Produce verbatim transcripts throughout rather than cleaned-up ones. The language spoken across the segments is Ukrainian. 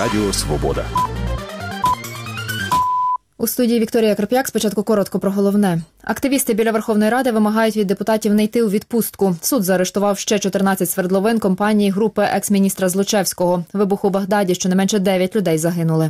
Радіо Свобода. У студії Вікторія Крап'як. Спочатку коротко про головне. Активісти біля Верховної Ради вимагають від депутатів не йти у відпустку. Суд заарештував ще чотирнадцять свердловин компанії групи екс-міністра Злочевського. Вибух у Багдаді, щонайменше дев'ять людей загинули.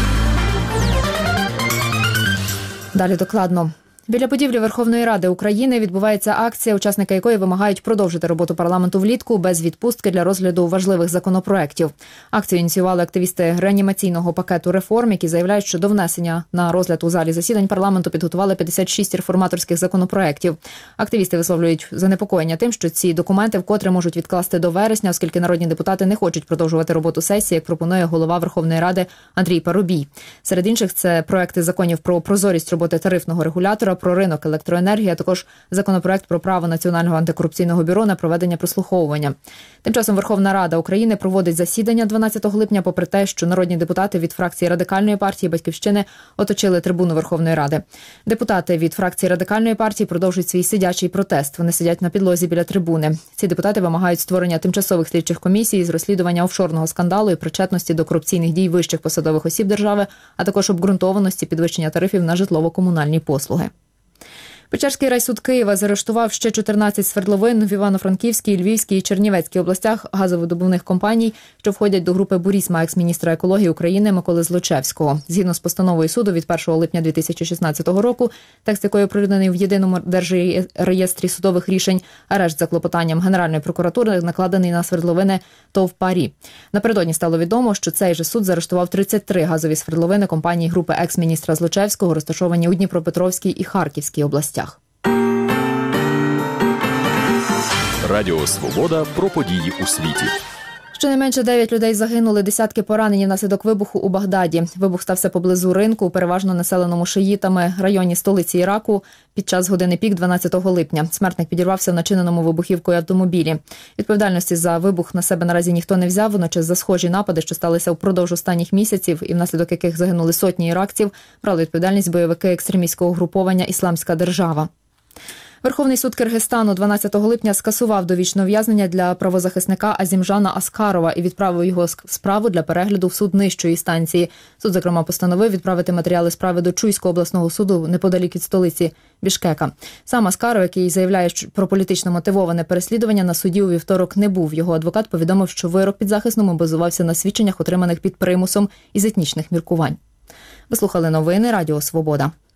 Далі докладно. Біля будівлі Верховної Ради України відбувається акція, учасники якої вимагають продовжити роботу парламенту влітку без відпустки для розгляду важливих законопроєктів. Акцію ініціювали активісти реанімаційного пакету реформ, які заявляють, що до внесення на розгляд у залі засідань парламенту підготували п'ятдесят шість реформаторських законопроєктів. Активісти висловлюють занепокоєння тим, що ці документи вкотре можуть відкласти до вересня, оскільки народні депутати не хочуть продовжувати роботу сесії, як пропонує голова Верховної Ради Андрій Парубій. Серед інших – це проекти законів про прозорість роботи тарифного регулятора, про ринок електроенергії, а також законопроект про право Національного антикорупційного бюро на проведення прослуховування. Тим часом Верховна Рада України проводить засідання дванадцятого липня, попри те, що народні депутати від фракції Радикальної партії «Батьківщини» оточили трибуну Верховної Ради. Депутати від фракції Радикальної партії продовжують свій сидячий протест. Вони сидять на підлозі біля трибуни. Ці депутати вимагають створення тимчасових слідчих комісій з розслідування офшорного скандалу і причетності до корупційних дій вищих посадових осіб держави, а також обґрунтованості підвищення тарифів на житлово-комунальні послуги. Печерський райсуд Києва заарештував ще чотирнадцять свердловин в Івано-Франківській, Львівській і Чернівецькій областях газовидобувних компаній, що входять до групи «Бурісма» екс-міністра екології України Миколи Злочевського. Згідно з постановою суду від першого липня дві тисячі шістнадцятого року, текст якої оприлюднений в єдиному держреєстрі судових рішень, арешт за клопотанням Генеральної прокуратури накладений на свердловини ТОВ «Парі». Напередодні стало відомо, що цей же суд заарештував тридцять три газові свердловини компанії групи екс-міністра Злочевського, розташовані у Дніпропетровській і Харківській областях. Радіо Свобода про події у світі. Щонайменше дев'ять людей загинули, десятки поранені внаслідок вибуху у Багдаді. Вибух стався поблизу ринку, переважно населеному шиїтами, районі столиці Іраку під час години пік дванадцятого липня. Смертник підірвався в начиненому вибухівкою автомобілі. Відповідальності за вибух на себе наразі ніхто не взяв, водночас за схожі напади, що сталися впродовж останніх місяців і внаслідок яких загинули сотні іракців, брали відповідальність бойовики екстремістського угруповання «Ісламська держава». Верховний суд Киргизстану дванадцятого липня скасував довічне ув'язнення для правозахисника Азімжана Аскарова і відправив його справу для перегляду в суд нижчої інстанції. Суд, зокрема, постановив відправити матеріали справи до Чуйського обласного суду неподалік від столиці Бішкека. Сам Аскаров, який заявляє про політично мотивоване переслідування, на суді у вівторок не був. Його адвокат повідомив, що вирок підзахисному базувався на свідченнях, отриманих під примусом із етнічних міркувань. Ви слухали новини Радіо Свобода.